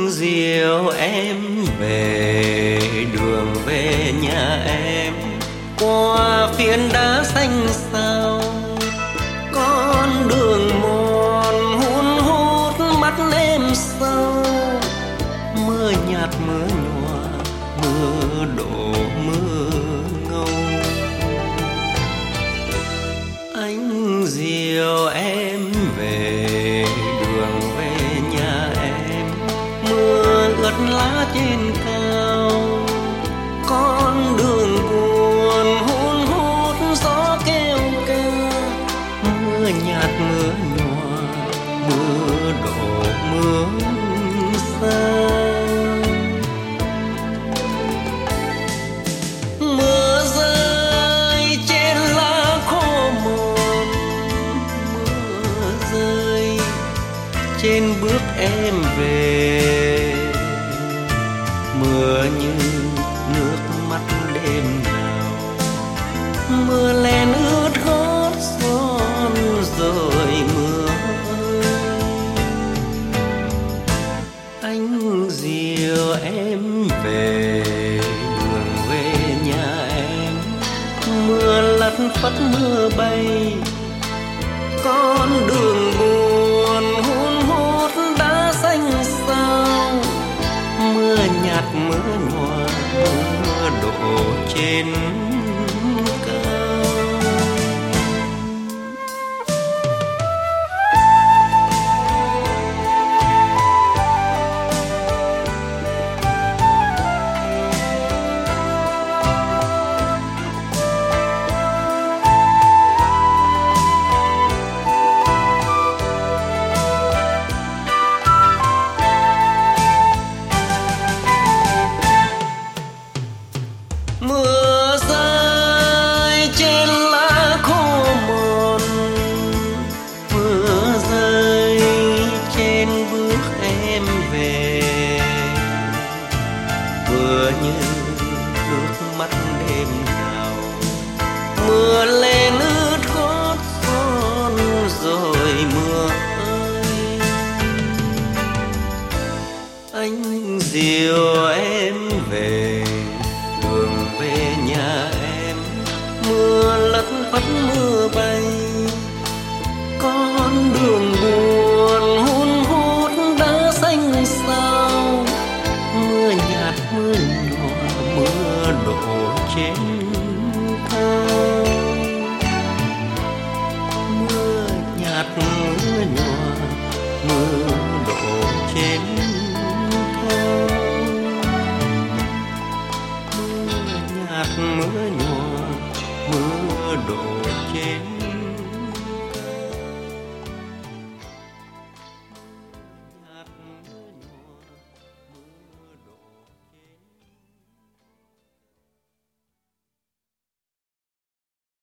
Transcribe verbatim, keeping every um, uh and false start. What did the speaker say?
dìu em về đường về nhà em, qua phiến đá xanh xao, con đường mòn hun hút mắt em sâu. Mưa nhạt mưa nhòa, mưa đổ mưa ngâu. Anh dìu em về đường về nhà em, mưa ướt lá trên cao, con đường buồn hun hút gió kêu ca. Mưa nhạt mưa nhòa, mưa đổ mưa xa. Mưa rơi trên lá khô mòn, mưa rơi trên bước em về. Mưa như nước mắt đêm nào, mưa len ướt gót son rồi mưa ơi. Anh dìu em về đường về nhà em, mưa lất phất mưa bay, con đường buồn hun hút đá xanh xao. Mưa nhạt mưa nhòa, mưa đổ trên cao. Mưa rơi trên lá khô mòn, mưa rơi trên bước em về. Mưa như nước mắt đêm nào, mưa lên ướt gót son rồi mưa ơi. Anh dìu em